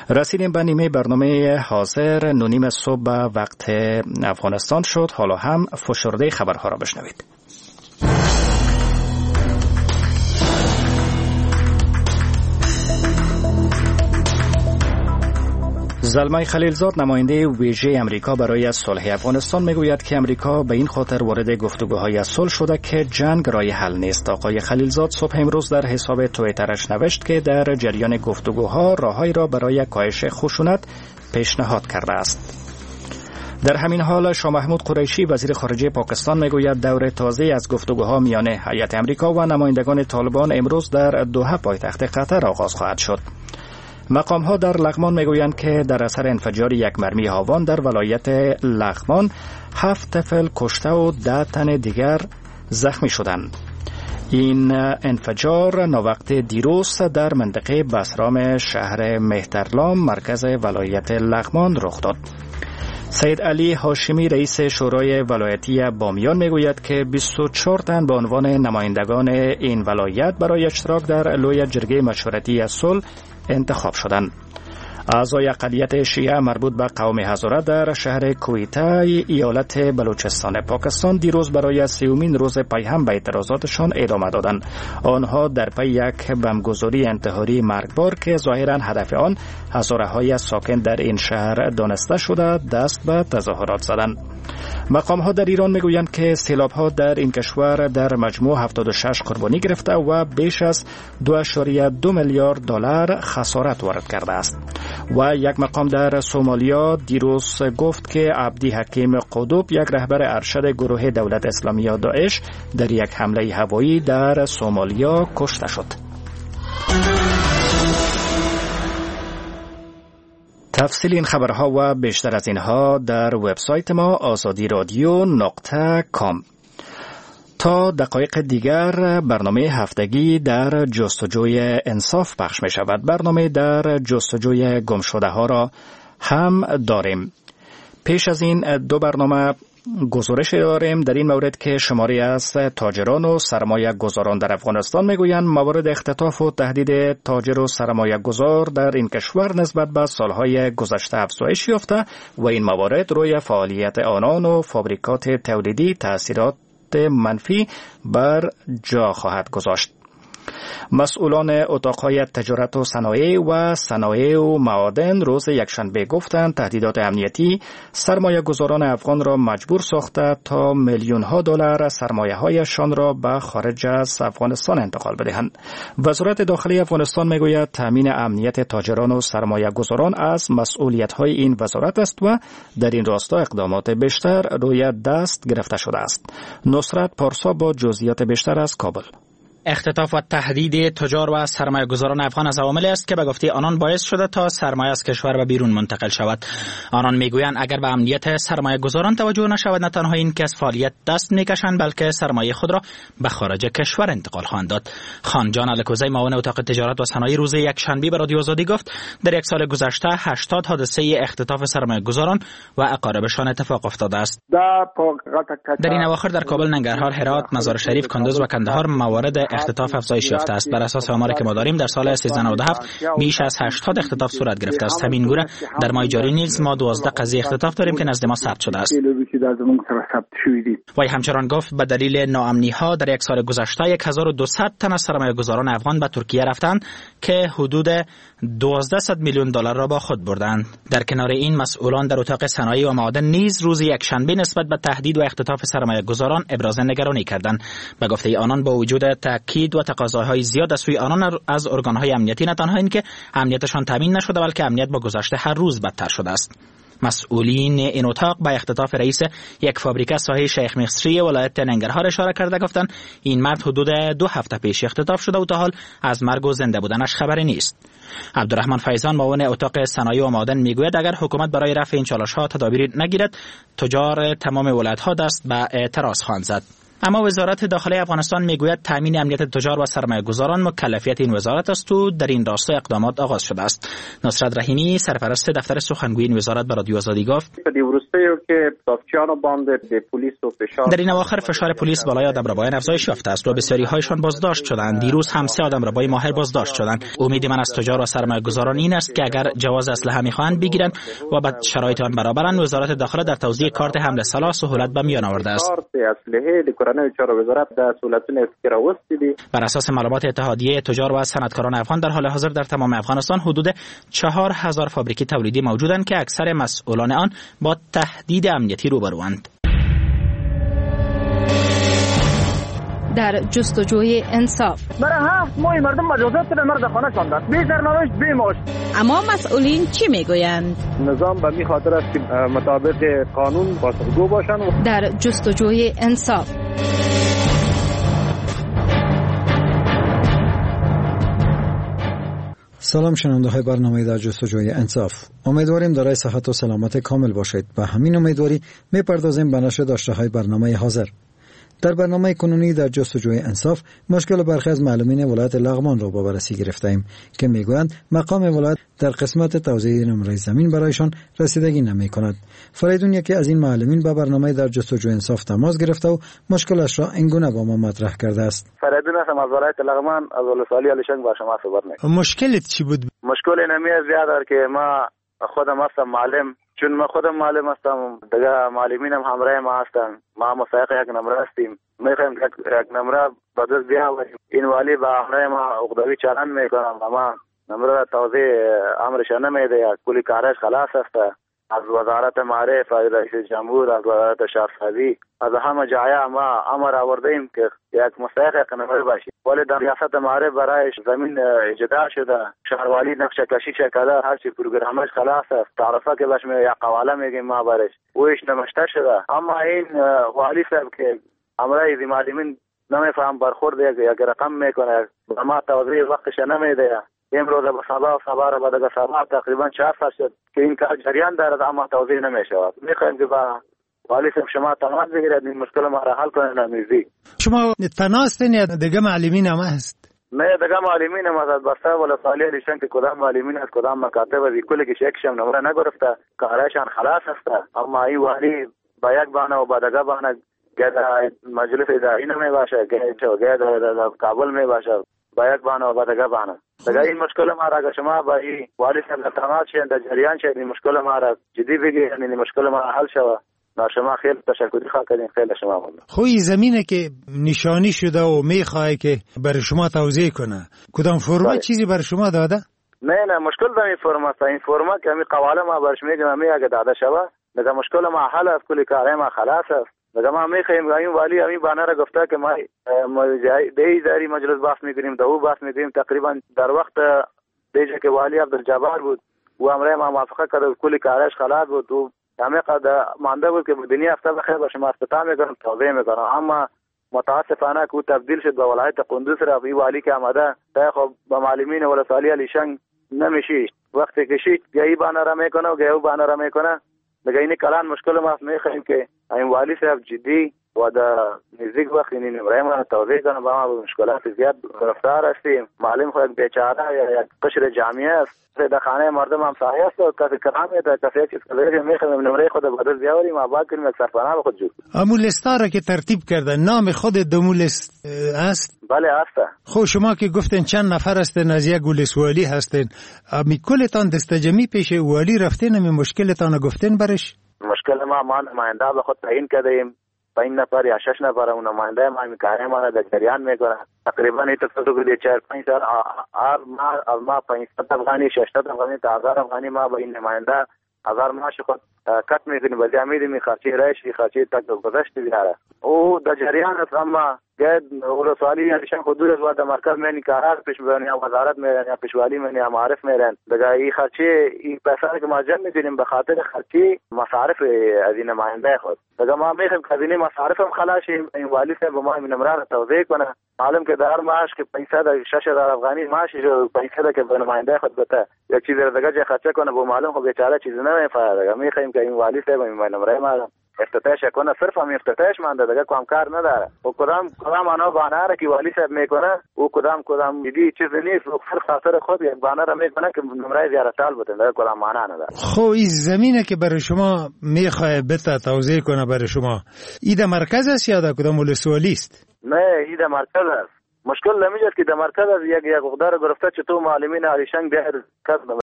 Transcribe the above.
رسیدیم به نیمه برنامه حاضر 9:30 صبح به وقت افغانستان شد. حالا هم فشرده خبرها را بشنوید. زلمه خلیلزاد نماینده ویژه امریکا برای صلح افغانستان میگوید که امریکا به این خاطر وارد گفتگوهای صلح شده که جنگ راه حل نیست. آقای خلیلزاد صبح امروز در حساب توییترش نوشت که در جریان گفتگوها راههایی را برای کاهش خشونت پیشنهاد کرده است. در همین حال شاه محمود قریشی وزیر خارجه پاکستان میگوید دور تازه از گفتگوها میان هیئت امریکا و نمایندگان طالبان امروز در دوحه پایتخت قطر آغاز خواهد شد. مقام ها در لغمان میگویند که در اثر انفجار یک مرمی هاوان در ولایت لغمان 7 طفل کشته و 10 تن دیگر زخمی شدند. این انفجار ناوقت دیروز در منطقه بسرام شهر مهترلام مرکز ولایت لغمان رخ داد. سید علی هاشمی رئیس شورای ولایتی بامیان میگوید که 24 تن به عنوان نمایندگان این ولایت برای اشتراک در لوی جرگه مشورتی صلح انتخاب شدند. اعضای اقلیت شیعه مربوط به قوم هزاره در شهر کویته ایالت بلوچستان پاکستان دیروز برای 30مین روز پی هم به اعتراضاتشان ادامه دادند. آنها در پی یک بمبگذاری انتحاری مرگبار که ظاهرا هدف آن هزاره‌های ساکن در این شهر دانسته شده دست به تظاهرات زدند. مقام ها در ایران میگویند که سیلاب‌ها در این کشور در مجموع 76 قربانی گرفته و بیش از 2.2 میلیارد دلار خسارت وارد کرده است. و یک مقام در سومالیا دیروز گفت که عبدی حکیم قطب یک رهبر ارشد گروه دولت اسلامی داعش در یک حمله هوایی در سومالیا کشته شد. تفصیل این خبرها و بیشتر از اینها در وبسایت ما azadiradio.com. تا دقایق دیگر برنامه هفتگی در جستجوی انصاف پخش می شود. برنامه در جستجوی گمشده ها را هم داریم. پیش از این دو برنامه گزارش داریم در این مورد که شماری از تاجران و سرمایه گذاران در افغانستان میگویند موارد اختطاف و تهدید تاجر و سرمایه گذار در این کشور نسبت به سالهای گذشته افزایش یافته و این موارد روی فعالیت آنان و فابریکات تولیدی تأثیرات منفی بر جا خواهد گذاشت. مسئولان اتاقهای تجارت و صنایع و معادن روز یکشنبه گفتند تهدیدات امنیتی سرمایه گذاران افغان را مجبور ساخته تا میلیون ها دلار سرمایه هایشان را به خارج از افغانستان انتقال بدهند. وزارت داخلی افغانستان میگوید تامین امنیت تاجران و سرمایه گذاران از مسئولیت های این وزارت است و در این راستا اقدامات بیشتر روی دست گرفته شده است. نصرت پارسا با جزئیات بیشتر از کابل. اختطاف و تهدید تجار و سرمایه گذاران افغان از عواملی است که به گفته آنان باعث شده تا سرمایه از کشور به بیرون منتقل شود. آنان میگویند اگر به امنیت سرمایه گذاران توجه نشود نه تنها این که از فعالیت دست میکشند بلکه سرمایه خود را به خارج کشور انتقال خواهند داد. خانجان الکوزی معاون اتاق تجارت و صنایع روز یکشنبه به رادیو آزادی گفت در یک سال گذشته 80 حادثه اختطاف سرمایه گذاران و اقاربشان اتفاق افتاده است. در این اواخر در کابل، ننگرهار، هرات، مزار شریف، کندوز و کندهار موارد اختطاف افزایش یافته است. بر اساس آماری که ما داریم در سال 1397 بیش از 80 اختطاف صورت گرفته است. همین گونه در ماه جاری نیز ما 12 قضیه اختطاف داریم که نزد ما ثبت شده است. وی همچنان گفت به دلیل ناامنی ها در یک سال گذشته 1200 تن از سرمایه گذاران افغان به ترکیه رفتند که حدود 1200 میلیون دلار را با خود بردند. در کنار این مسئولان در اتاق صنایع و معادن نیز روز یکشنبه نسبت به تهدید و اختطاف سرمایه گذاران ابراز نگرانی کردند. به گفته آنان با وجود تاکید و تقاضاهای زیاد از سوی آنان از ارگانهای امنیتی نه تنها این که امنیتشان تامین نشده بلکه امنیت با گذشته هر روز بدتر شده است. مسئولین این اتاق به اختطاف رئیس یک فابریکه ساحل شیخ مصری ولایت ننگرهار اشاره کرده گفتند این مرد حدود 2 هفته پیش اختطاف شده و تا حال از مرگ و زنده بودنش خبری نیست. عبدالرحمن فیضان معاون اتاق صنایع و معادن میگوید اگر حکومت برای رفع این چالش‌ها تدابیر نگیرد تجار تمام ولایت‌ها دست به اعتراض خواهند زد. اما وزارت داخلی افغانستان میگوید تامین امنیت تجار و سرمایه‌گذاران مکلفیت این وزارت است و در این راستا اقدامات آغاز شده است. نصرت رحیمی سرپرست دفتر سخنگوی این وزارت به رادیو آزادی گفت در این اواخر فشار پلیس بالای آدمربایان افزایش یافته است و بسیاری هایشان بازداشت شدند. دیروز هم 3 آدمربای ماهر بازداشت شدند. امید من از تجار و سرمایه‌گذاران این است که اگر جواز اسلحه می‌خواهند بگیرند و با شرایط آن برابرند، وزارت داخله در توزیع کارت حمل سلاح سهولت به میان آورده است. بر اساس معلومات اتحادیه تجار و صنعتکاران افغان در حال حاضر در تمام افغانستان حدود 4000 فابریکه تولیدی موجودند که اکثر مسئولان آن با تهدید امنیتی روبروند. در جستجوی انصاف برای 7 ماه مردم مجازات به مرد خانه شدند، بی سرنوشت بی معاش. اما مسئولین چی میگویند؟ نظام به این خاطر است که مطابق قانون پاسخگو باشند. در جستجوی انصاف سلام شنونده های برنامه در جستجوی انصاف. امیدواریم دارای صحت و سلامت کامل باشید. به همین امیدواری میپردازیم به نشر داشته های برنامه حاضر. در برنامه کنونی در جستجوی انصاف مشکل برخی از معلمین ولایت لغمان را به بررسی گرفتیم که میگویند مقام ولایت در قسمت توزیع نمره زمین برایشان رسیدگی نمی کند. فریدون یکی از این معلمین با برنامه در جستجوی انصاف تماس گرفته و مشکلش را اینگونه با ما مطرح کرده است. فریدون هستم از ولایت لغمان، از ولسوالی علیشنگ با شما صحبت می‌کنم. مشکلت چی بود؟ مشکل اینمی زیاده که ما خودم هستم معلم، چون ما خودم معلم هستم، دیگه معلمینم همراه ما هستن، ما مستحق یک نمره هستیم، میخوایم یک نمره به دست بیاوریم. این والی با همراه ما عقدوی چالان میکنم و ما نمره را توضیح امرش نمیده، کلی کارش خلاص است. از وزارت معارف، از رئیس جمهور، از وزارت شهرسازی، از همه جایا ما امر آوردیم که یک مستحق نمره باشیم، ولی در ریاست معارف برایش زمین اجدا شده، شهروالی نقشه کشی کرده، هر چی پروگرامش خلاص است، تعرفه که باش یک قواله میگیم ما برش ویش نمشته شده. اما این والی صاحب که امرای از معلمین نمیفهم برخورد یک رقم میکنه، ما توضیح وقتش نمیده. امروز به صبح را بعد از صبح تقریبا 4 ساعت شد که این کار جریان دارد، اما توضیح نمیشود. میخوایم که با والی صاحب شما تماس بگیرید، این مشکل ما را حل کنید. نمیزی شما تناستین یا دیگه معلمین هم هست؟ نه دیگه معلمین هم از بسته ولسوالی علیشنگ که کدام معلمین از کدام مکاتب از کلی که شکشم نمره نگرفته، کارشان خلاص است. اما این والی با یک بانه و با دیگه بانه گه مجلس اداری نمی باشه، گه در کابل می باشه، با یک بانه و با دیگه بانه. دیگه این مشکل ما را اگر شما با این والی صاحب تماس شید، در جریان شید، این مشکل ما را جدی بگیرید، این مشکل ما را حل شود. شما خیلی تشکری خواهد کردیم. خیلی شما ممنون. خوی زمینه که نشانی شده و میخواه که برای شما توزیع کنه، کدام فرما چیزی برای شما داده؟ نه مشکل در این فرما است. این فرما که همین قواله ما برش میگم همین اگه داده شود دیگه مشکل ما حل است، کلی کاره ما خلاص است. دیگه ما میخوایم این والی همین بانه را گفته که ما دی اداری مجلس بحث میکنیم، دو بحث میکنیم. تقریبا در وقت دیگه که والی عبدالجبار بود و امره ما موافقه کرد، کلی کارش خلاص بود و همه قد مانده بود که دنیا هفته بخیر باشه، ما استطاع میکنم توضیح میکنم. اما متاسفانه که تبدیل شد به ولایت قندوز را این والی که آمده خب با معلمین ولسوالی علیشنگ نمیشید. وقتی که شید گهی بانه را میکنه و گهی بانه را میکنه، دیگه این کلان مشکل ما میخوایم که این والی صاحب جدی و در نزدیک وقت این نمره ما توضیح کنه. با ما مشکلات زیاد گرفتار هستیم. معلم خود بیچاره یا یک قشر جامعه است، در خانه مردم هم سایه است و کسی کرامی تا کسی یک چیز که میخوایم نمره خود بدل بیاوریم آباد کنیم، یک سرپناه به خود جو. امولستا را که ترتیب کرده نام خود دمولست است؟ بله است. خب شما که گفتن چند نفر هستن از یک ولسوالی هستن، امی کلتان دستجمی پیش والی رفتین، امی مشکلتان گفتن برش؟ مشکل ما نماینده به خود تعیین کردیم، 5 نفر یا 6 نفر اون نماینده ما این کار ما را در جریان میکنه. تقریبا این تصادف که 4-5 سال ما 500 افغانی 600 افغانی تا 1000 افغانی ما با این نماینده 1000 معاش خود کت میکنیم. ولی امید خرچی رایشی خرچی تک گذشت بیاره او در جریان است. اما گه ولسوالی علیشنگ حدود از وارد مرکز میں کارات پیش میبرن یا وزارت میں یا پیشوالی میں یا معارف میں رہن دیگه این خرچی این پیسه که ما جمع میکنیم به خاطر خرچی مصارف از این نماینده خود. دیگه ما میخوایم که این مصارف هم خلاص این والی صاحب به ما این نمره را توضیح کنه. معلوم که در معاش که 500 افغانی معاشی جو 500 که به نماینده خود بده یک چیز دیگه خرچ کنه، به معلوم خب بیچاره چیزی نمیفهمه. دیگه میخوایم که این والی صاحب این نمره ما افتتاحش کنه، صرف هم افتتاحش مانده دیگه، کام کار نداره. و کدام آنها بانه که والی صاحب میکنه او کدام دیدی چیز نیست، و صرف خاطر خود یک بانه را میکنه که نمره زیارت سال بده، دیگه کدام معنی نداره. خب این زمینه که برای شما میخواه بتا توضیح کنه برای شما، این در مرکز است یا در کدام ولسوالی است؟ نه این در مرکز است. مشکل نمیشه که در مرکز یک غدار گرفته چطور معلمین علیشنگ بیاد